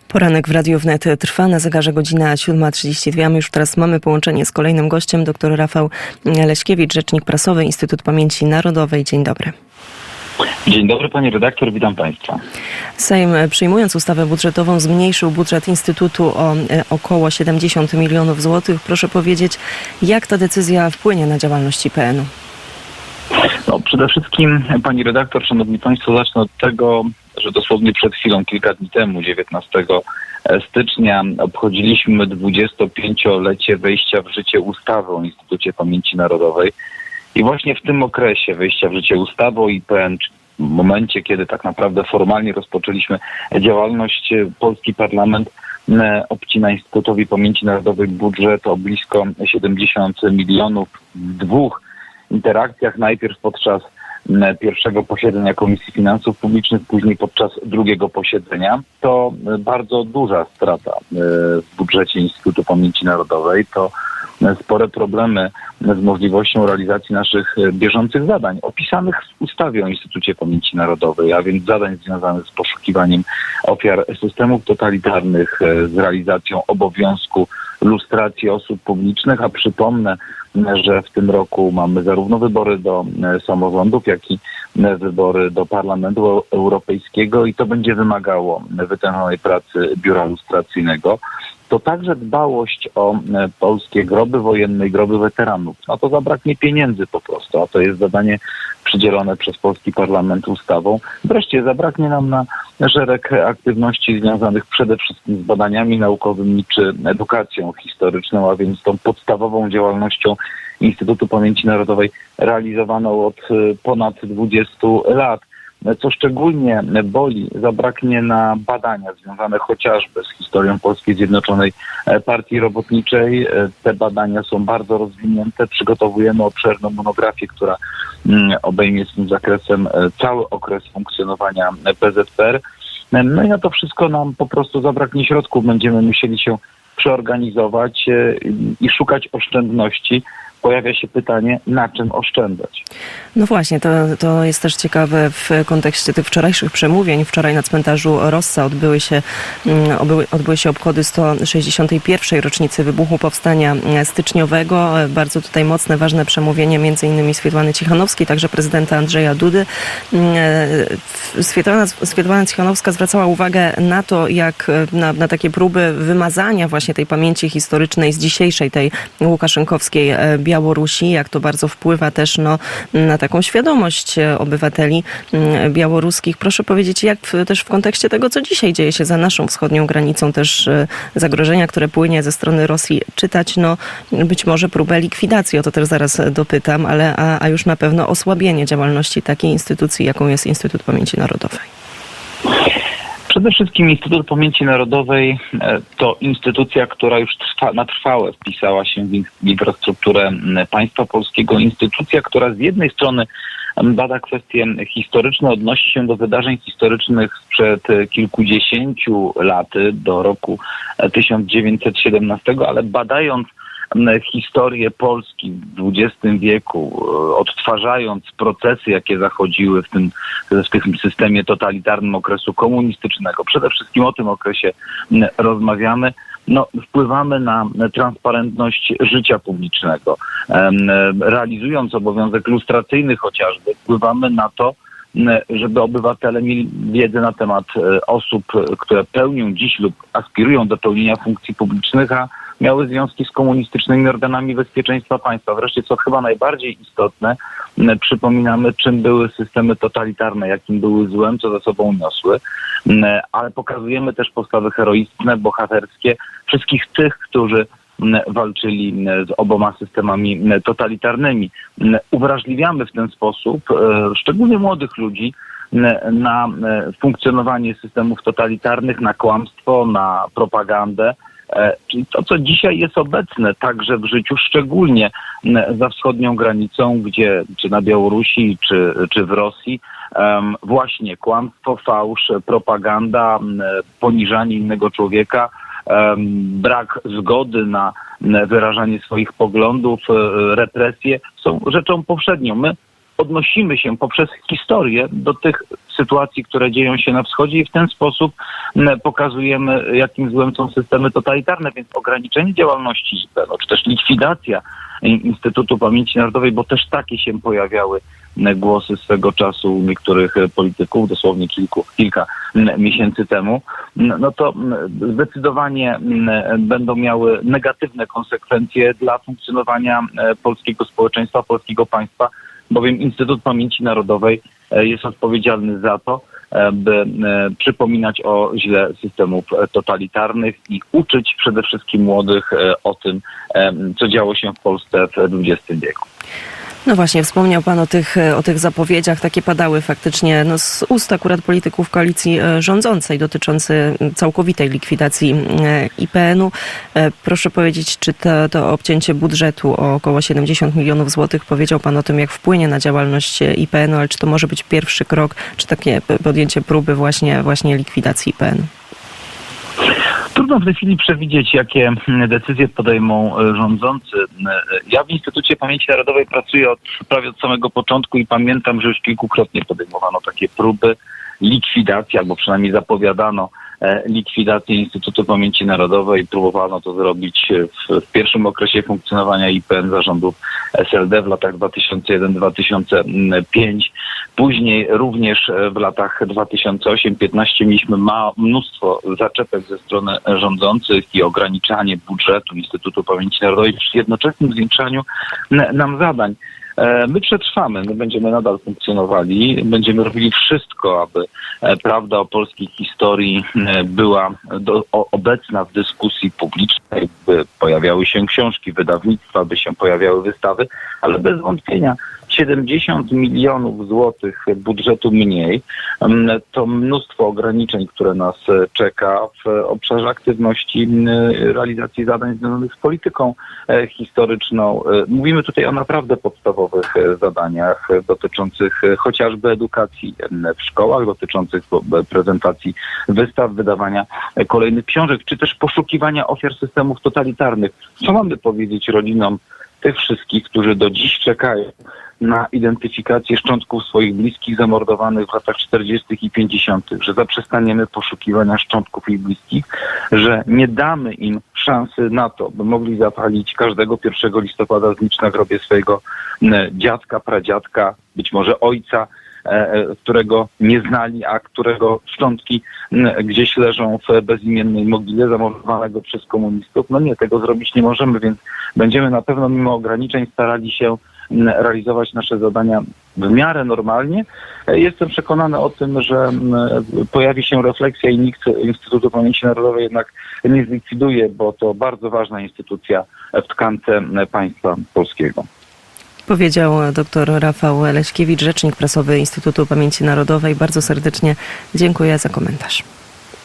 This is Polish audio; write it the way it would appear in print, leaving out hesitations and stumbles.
Poranek w Radiu Wnet trwa, na zegarze godzina 7:32. My już teraz mamy połączenie z kolejnym gościem, dr Rafał Leśkiewicz, rzecznik prasowy, Instytut Pamięci Narodowej. Dzień dobry. Dzień dobry, pani redaktor, witam państwa. Sejm, przyjmując ustawę budżetową, zmniejszył budżet Instytutu o około 70 milionów złotych. Proszę powiedzieć, jak ta decyzja wpłynie na działalność IPN-u? No, przede wszystkim, pani redaktor, szanowni państwo, zacznę od tego, że dosłownie przed chwilą, kilka dni temu, 19 stycznia, obchodziliśmy 25-lecie wejścia w życie ustawy o Instytucie Pamięci Narodowej. I właśnie w tym okresie wejścia w życie ustawy o IPN, w momencie, kiedy tak naprawdę formalnie rozpoczęliśmy działalność, polski parlament obcina Instytutowi Pamięci Narodowej budżet o blisko 70 milionów w dwóch interakcjach. Najpierw podczas pierwszego posiedzenia Komisji Finansów Publicznych, później podczas drugiego posiedzenia. To bardzo duża strata w budżecie Instytutu Pamięci Narodowej. To spore problemy z możliwością realizacji naszych bieżących zadań opisanych w ustawie o Instytucie Pamięci Narodowej, a więc zadań związanych z poszukiwaniem ofiar systemów totalitarnych, z realizacją obowiązku lustracji osób publicznych, a przypomnę, że w tym roku mamy zarówno wybory do samorządów, jak i wybory do Parlamentu Europejskiego i to będzie wymagało wytężonej pracy Biura Lustracyjnego. To także dbałość o polskie groby wojenne i groby weteranów. No to zabraknie pieniędzy po prostu, a to jest zadanie przydzielone przez polski parlament ustawą. Wreszcie zabraknie nam na szereg aktywności związanych przede wszystkim z badaniami naukowymi czy edukacją historyczną, a więc tą podstawową działalnością Instytutu Pamięci Narodowej realizowaną od ponad 20 lat. Co szczególnie boli, zabraknie na badania związane chociażby z historią Polskiej Zjednoczonej Partii Robotniczej. Te badania są bardzo rozwinięte. Przygotowujemy obszerną monografię, która obejmie swym zakresem cały okres funkcjonowania PZPR. No i na to wszystko nam po prostu zabraknie środków. Będziemy musieli się przeorganizować i szukać oszczędności. Pojawia się pytanie, na czym oszczędzać. No właśnie, to jest też ciekawe w kontekście tych wczorajszych przemówień. Wczoraj na cmentarzu Rossa odbyły się obchody 161. rocznicy wybuchu Powstania Styczniowego. Bardzo tutaj mocne, ważne przemówienie, między innymi Swiatłany Cichanowskiej, także prezydenta Andrzeja Dudy. Swiatłana Cichanowska zwracała uwagę na to, jak na takie próby wymazania właśnie tej pamięci historycznej z dzisiejszej, tej łukaszenkowskiej Białorusi, jak to bardzo wpływa też na taką świadomość obywateli białoruskich. Proszę powiedzieć, jak też w kontekście tego, co dzisiaj dzieje się za naszą wschodnią granicą, też zagrożenia, które płynie ze strony Rosji, czytać być może próbę likwidacji, o to też zaraz dopytam, a już na pewno osłabienie działalności takiej instytucji, jaką jest Instytut Pamięci Narodowej. Przede wszystkim Instytut Pamięci Narodowej to instytucja, która już na trwałe wpisała się w infrastrukturę państwa polskiego. Instytucja, która z jednej strony bada kwestie historyczne, odnosi się do wydarzeń historycznych sprzed kilkudziesięciu lat, do roku 1917, ale badając historię Polski w XX wieku, odtwarzając procesy, jakie zachodziły w tym systemie totalitarnym okresu komunistycznego. Przede wszystkim o tym okresie rozmawiamy. Wpływamy na transparentność życia publicznego. Realizując obowiązek lustracyjny chociażby, wpływamy na to, żeby obywatele mieli wiedzę na temat osób, które pełnią dziś lub aspirują do pełnienia funkcji publicznych, a miały związki z komunistycznymi organami bezpieczeństwa państwa. Wreszcie, co chyba najbardziej istotne, przypominamy, czym były systemy totalitarne, jakim były złem, co za sobą niosły, ale pokazujemy też postawy heroistyczne, bohaterskie wszystkich tych, którzy walczyli z oboma systemami totalitarnymi. Uwrażliwiamy w ten sposób szczególnie młodych ludzi na funkcjonowanie systemów totalitarnych, na kłamstwo, na propagandę. Czyli to, co dzisiaj jest obecne także w życiu, szczególnie za wschodnią granicą, gdzie czy na Białorusi, czy w Rosji, właśnie kłamstwo, fałsz, propaganda, poniżanie innego człowieka, brak zgody na wyrażanie swoich poglądów, represje są rzeczą powszednią. My odnosimy się poprzez historię do tych sytuacji, które dzieją się na wschodzie i w ten sposób pokazujemy, jakim złem są systemy totalitarne, więc ograniczenie działalności IPN, czy też likwidacja Instytutu Pamięci Narodowej, bo też takie się pojawiały głosy swego czasu u niektórych polityków, dosłownie kilka miesięcy temu, no to zdecydowanie będą miały negatywne konsekwencje dla funkcjonowania polskiego społeczeństwa, polskiego państwa, bowiem Instytut Pamięci Narodowej jest odpowiedzialny za to, by przypominać o źle systemów totalitarnych i uczyć przede wszystkim młodych o tym, co działo się w Polsce w XX wieku. No właśnie, wspomniał pan o tych zapowiedziach, takie padały faktycznie z ust akurat polityków koalicji rządzącej dotyczący całkowitej likwidacji IPN-u. Proszę powiedzieć, czy to obcięcie budżetu o około 70 milionów złotych, powiedział pan o tym, jak wpłynie na działalność IPN-u, ale czy to może być pierwszy krok, czy takie podjęcie próby właśnie likwidacji IPN-u? Trudno w tej chwili przewidzieć, jakie decyzje podejmą rządzący. Ja w Instytucie Pamięci Narodowej pracuję prawie od samego początku i pamiętam, że już kilkukrotnie podejmowano takie próby likwidacji, albo przynajmniej zapowiadano likwidację Instytutu Pamięci Narodowej. Próbowano to zrobić w pierwszym okresie funkcjonowania IPN zarządów SLD w latach 2001-2005. Później również w latach 2008-2015 mieliśmy mnóstwo zaczepek ze strony rządzących i ograniczanie budżetu Instytutu Pamięci Narodowej przy jednoczesnym zwiększaniu nam zadań. My przetrwamy, my będziemy nadal funkcjonowali, będziemy robili wszystko, aby prawda o polskiej historii była obecna w dyskusji publicznej, by pojawiały się książki, wydawnictwa, by się pojawiały wystawy, ale bez wątpienia 70 milionów złotych budżetu mniej, to mnóstwo ograniczeń, które nas czeka w obszarze aktywności realizacji zadań związanych z polityką historyczną. Mówimy tutaj o naprawdę podstawowych zadaniach dotyczących chociażby edukacji w szkołach, dotyczących prezentacji wystaw, wydawania kolejnych książek, czy też poszukiwania ofiar systemów totalitarnych. Co mamy powiedzieć rodzinom tych wszystkich, którzy do dziś czekają na identyfikację szczątków swoich bliskich zamordowanych w latach 40. i 50., że zaprzestaniemy poszukiwania szczątków ich bliskich, że nie damy im szansy na to, by mogli zapalić każdego 1 listopada znicz na grobie swojego dziadka, pradziadka, być może ojca, którego nie znali, a którego szczątki gdzieś leżą w bezimiennej mogile zamordowanego przez komunistów. No nie, tego zrobić nie możemy, więc będziemy na pewno mimo ograniczeń starali się realizować nasze zadania w miarę normalnie. Jestem przekonany o tym, że pojawi się refleksja i nikt Instytutu Pamięci Narodowej jednak nie zlikwiduje, bo to bardzo ważna instytucja w tkance państwa polskiego. Powiedział dr Rafał Leśkiewicz, rzecznik prasowy Instytutu Pamięci Narodowej. Bardzo serdecznie dziękuję za komentarz.